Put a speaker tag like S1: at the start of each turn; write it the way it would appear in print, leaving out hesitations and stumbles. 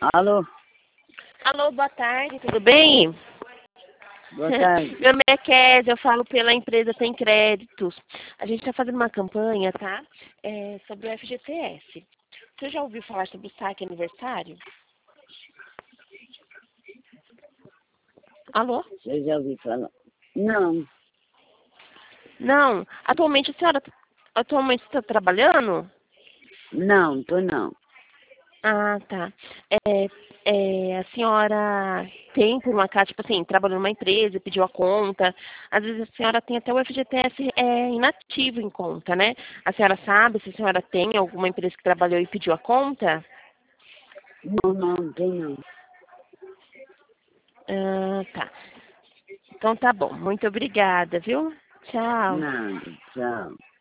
S1: Alô,
S2: Alô, boa tarde, tudo bem?
S1: boa tarde.
S2: Meu nome é Kézia, eu falo pela empresa Tem Créditos. A gente está fazendo uma campanha, tá? Sobre o FGTS. Você já ouviu falar sobre o saque aniversário? Alô?
S1: Eu já ouvi falar. Não,
S2: Não. Atualmente a senhora está trabalhando?
S1: não, tô não.
S2: Ah, tá. A senhora tem, por um acaso, tipo assim, trabalhou numa empresa, pediu a conta. Às vezes a senhora tem até o FGTS inativo em conta, né? A senhora sabe se a senhora tem alguma empresa que trabalhou e pediu a conta?
S1: Não, não, tem não.
S2: Ah, tá. Então tá bom. Muito obrigada, viu? Tchau.
S1: Nada, tchau.